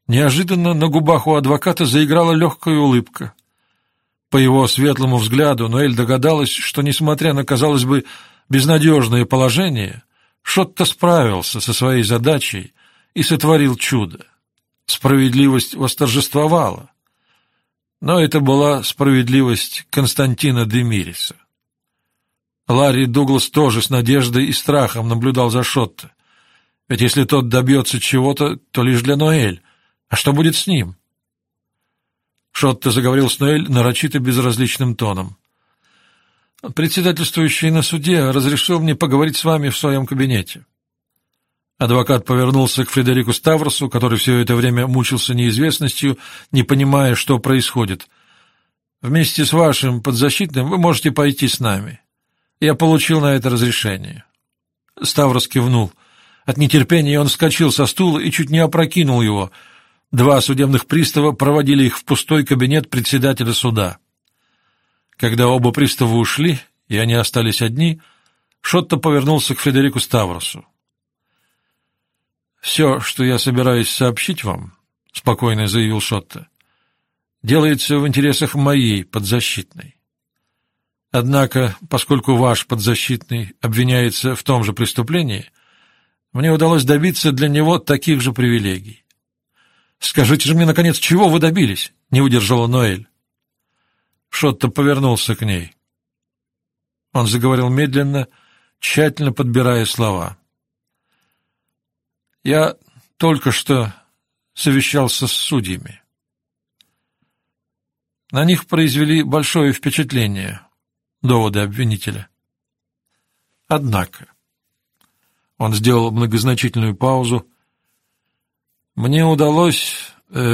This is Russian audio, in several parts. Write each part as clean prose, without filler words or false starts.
Неожиданно на губах у адвоката заиграла легкая улыбка. По его светлому взгляду Ноэль догадалась, что, несмотря на, казалось бы, безнадежное положение, Шотто справился со своей задачей и сотворил чудо. Справедливость восторжествовала. Но это была справедливость Константина де Мириса. Ларри Дуглас тоже с надеждой и страхом наблюдал за Шотто. Ведь если тот добьется чего-то, то лишь для Ноэль. А что будет с ним? Шотто заговорил с Ноэль нарочито безразличным тоном. «Председательствующий на суде разрешил мне поговорить с вами в своем кабинете». Адвокат повернулся к Фредерику Ставросу, который все это время мучился неизвестностью, не понимая, что происходит. «Вместе с вашим подзащитным вы можете пойти с нами. Я получил на это разрешение». Ставрос кивнул. От нетерпения он вскочил со стула и чуть не опрокинул его. Два судебных пристава проводили их в пустой кабинет председателя суда. Когда оба пристава ушли, и они остались одни, Шотто повернулся к Фредерику Ставросу. «Все, что я собираюсь сообщить вам, — спокойно заявил Шотто, — делается в интересах моей подзащитной. Однако, поскольку ваш подзащитный обвиняется в том же преступлении, мне удалось добиться для него таких же привилегий. Скажите же мне, наконец, чего вы добились?» — не удержала Ноэль. Шотто повернулся к ней. Он заговорил медленно, тщательно подбирая слова. «Я только что совещался с судьями. На них произвели большое впечатление доводы обвинителя. Однако...» Он сделал многозначительную паузу. «Мне удалось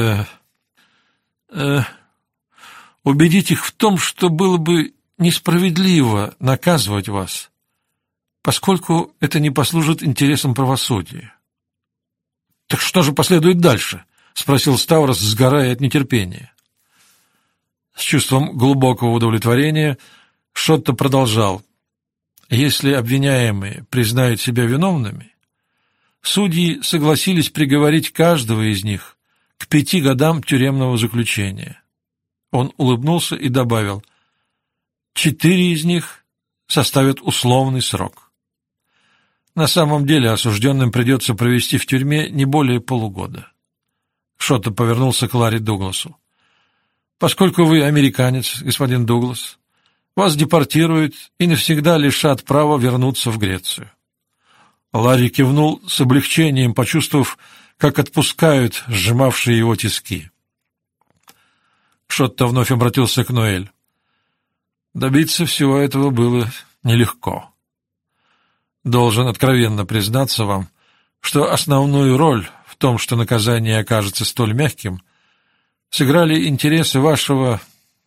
убедить их в том, что было бы несправедливо наказывать вас, поскольку это не послужит интересам правосудия». «Так что же последует дальше?» — спросил Ставрос, сгорая от нетерпения. С чувством глубокого удовлетворения Шотто продолжал. «Если обвиняемые признают себя виновными, судьи согласились приговорить каждого из них к 5 годам тюремного заключения». Он улыбнулся и добавил: 4 из них составят условный срок. На самом деле осужденным придется провести в тюрьме не более полугода. Шотто повернулся к Ларри Дугласу. «Поскольку вы американец, господин Дуглас, вас депортируют и навсегда лишат права вернуться в Грецию». Ларри кивнул с облегчением, почувствовав, как отпускают сжимавшие его тиски. Шотто вновь обратился к Ноэль. Добиться всего этого было нелегко. Должен откровенно признаться вам, что основную роль в том, что наказание окажется столь мягким, сыграли интересы вашего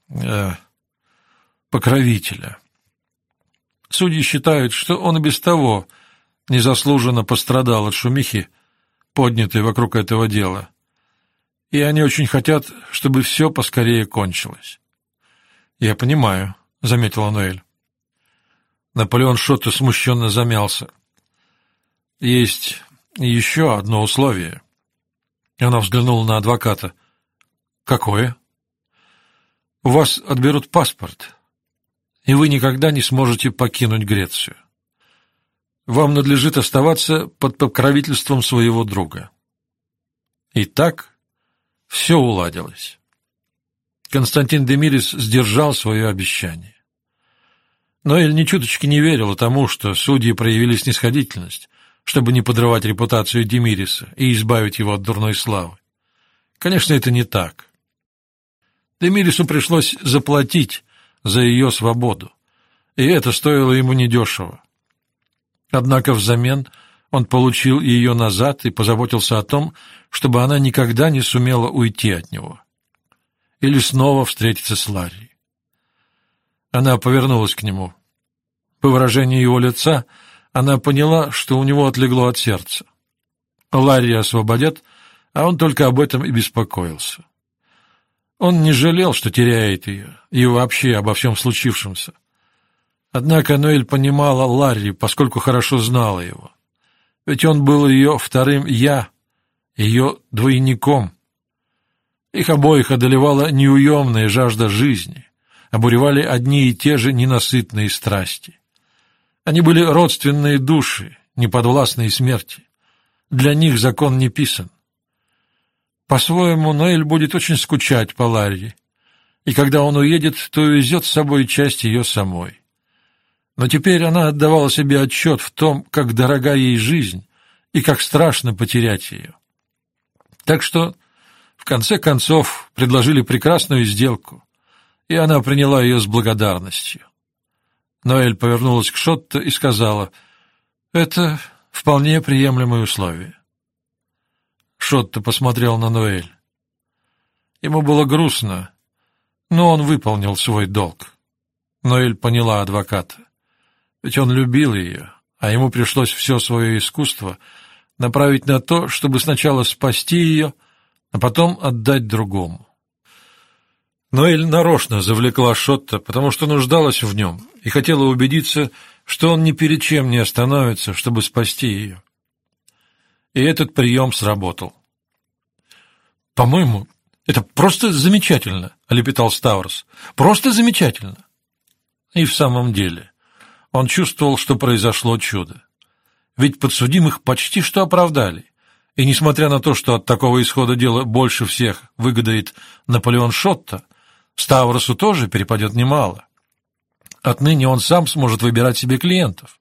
покровителя. Судьи считают, что он и без того незаслуженно пострадал от шумихи, поднятой вокруг этого дела, и они очень хотят, чтобы все поскорее кончилось. — Я понимаю, — заметила Ноэль. Наполеон Шотто смущенно замялся. — Есть еще одно условие. Она взглянула на адвоката. — Какое? — У вас отберут паспорт, и вы никогда не сможете покинуть Грецию. Вам надлежит оставаться под покровительством своего друга. И так все уладилось. Константин де Мирис сдержал свое обещание. Ноэль ни чуточки не верила тому, что судьи проявили снисходительность, чтобы не подрывать репутацию де Мириса и избавить его от дурной славы. Конечно, это не так. Де Мирису пришлось заплатить за ее свободу, и это стоило ему недешево. Однако взамен он получил ее назад и позаботился о том, чтобы она никогда не сумела уйти от него или снова встретиться с Ларри. Она повернулась к нему. По выражению его лица она поняла, что у него отлегло от сердца. Ларри освободят, а он только об этом и беспокоился. Он не жалел, что теряет ее, и вообще обо всем случившемся. Однако Ноэль понимала Ларри, поскольку хорошо знала его. Ведь он был ее вторым «я», ее двойником, Их обоих одолевала неуемная жажда жизни, обуревали одни и те же ненасытные страсти. Они были родственные души, неподвластные смерти. Для них закон не писан. По-своему, Ноэль будет очень скучать по Ларри, и когда он уедет, то увезет с собой часть ее самой. Но теперь она отдавала себе отчет в том, как дорога ей жизнь и как страшно потерять ее. Так что, в конце концов, предложили прекрасную сделку, и она приняла ее с благодарностью. Ноэль повернулась к Шотто и сказала: «Это вполне приемлемые условия». Шотто посмотрел на Ноэль. Ему было грустно, но он выполнил свой долг. Ноэль поняла адвоката. Ведь он любил ее, а ему пришлось все свое искусство направить на то, чтобы сначала спасти ее, а потом отдать другому. Ноэль нарочно завлекла Шотто, потому что нуждалась в нем и хотела убедиться, что он ни перед чем не остановится, чтобы спасти ее. И этот прием сработал. «По-моему, это просто замечательно», — лепетал Ставрос. «Просто замечательно». И в самом деле он чувствовал, что произошло чудо. Ведь подсудимых почти что оправдали. И несмотря на то, что от такого исхода дела больше всех выгодает Наполеон Шотто, Ставросу тоже перепадет немало. Отныне он сам сможет выбирать себе клиентов.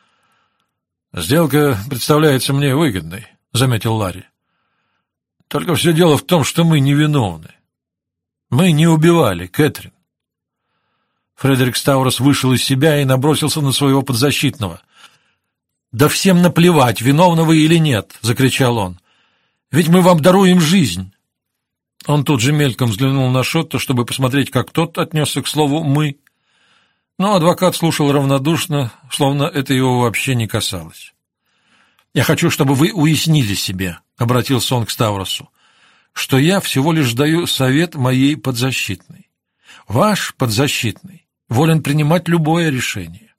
«Сделка представляется мне выгодной», — заметил Ларри. «Только все дело в том, что мы невиновны. Мы не убивали Кэтрин». Фредерик Ставрос вышел из себя и набросился на своего подзащитного. «Да всем наплевать, виновны вы или нет!» — закричал он. «Ведь мы вам даруем жизнь!» Он тут же мельком взглянул на Шотто, чтобы посмотреть, как тот отнесся к слову «мы». Но адвокат слушал равнодушно, словно это его вообще не касалось. «Я хочу, чтобы вы уяснили себе», — обратился он к Ставросу, «что я всего лишь даю совет моей подзащитной. Ваш подзащитный волен принимать любое решение».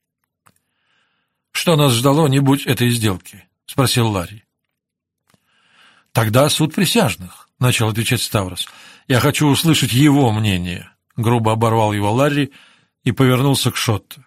«Что нас ждало, не будь этой сделки?» — спросил Ларри. «Тогда суд присяжных», — начал отвечать Ставрос. «Я хочу услышать его мнение», — грубо оборвал его Ларри и повернулся к Шотто.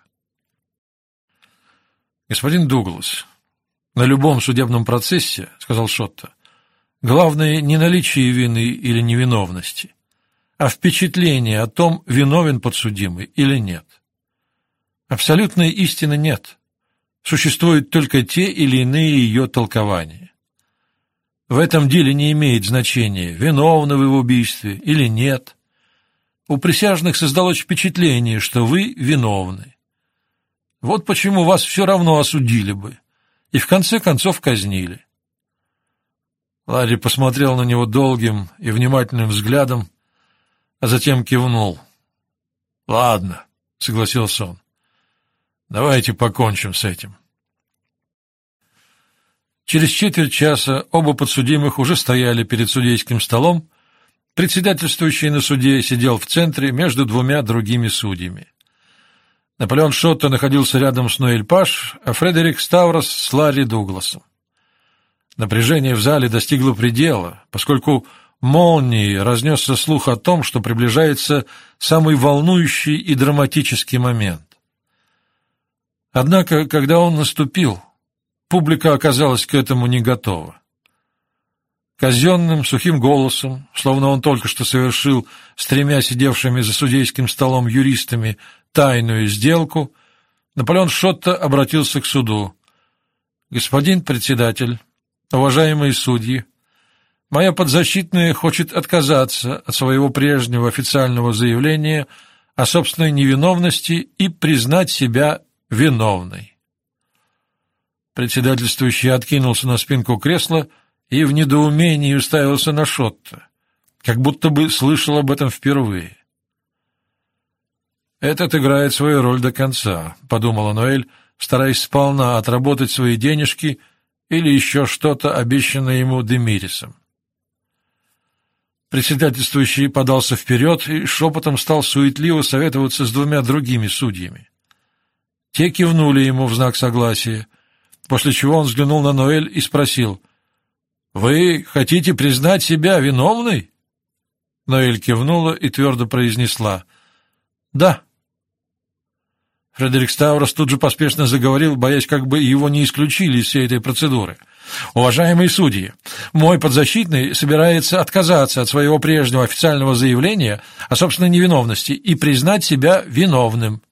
«Господин Дуглас, на любом судебном процессе, — сказал Шотто, — главное не наличие вины или невиновности, а впечатление о том, виновен подсудимый или нет. Абсолютной истины нет. Существуют только те или иные ее толкования. В этом деле не имеет значения, виновны вы в убийстве или нет. У присяжных создалось впечатление, что вы виновны. Вот почему вас все равно осудили бы и в конце концов казнили». Ларри посмотрел на него долгим и внимательным взглядом, а затем кивнул. «Ладно», — согласился он, — «давайте покончим с этим». Через четверть часа оба подсудимых уже стояли перед судейским столом. Председательствующий на суде сидел в центре между двумя другими судьями. Наполеон Шотто находился рядом с Ноэль Паш, а Фредерик Ставрос с Ларри Дугласом. Напряжение в зале достигло предела, поскольку молнией разнесся слух о том, что приближается самый волнующий и драматический момент. Однако, когда он наступил, публика оказалась к этому не готова. Казенным, сухим голосом, словно он только что совершил с тремя сидевшими за судейским столом юристами тайную сделку, Наполеон Шотто обратился к суду. «Господин председатель, уважаемые судьи, моя подзащитная хочет отказаться от своего прежнего официального заявления о собственной невиновности и признать себя виновной». Председательствующий откинулся на спинку кресла и в недоумении уставился на Шотто, как будто бы слышал об этом впервые. «Этот играет свою роль до конца», — подумала Ноэль, стараясь сполна отработать свои денежки или еще что-то, обещанное ему Демирисом. Председательствующий подался вперед и шепотом стал суетливо советоваться с двумя другими судьями. Те кивнули ему в знак согласия, после чего он взглянул на Ноэль и спросил: «Вы хотите признать себя виновной?» Ноэль кивнула и твердо произнесла: «Да». Фредерик Ставрос тут же поспешно заговорил, боясь, как бы его не исключили из всей этой процедуры. «Уважаемые судьи, мой подзащитный собирается отказаться от своего прежнего официального заявления о собственной невиновности и признать себя виновным».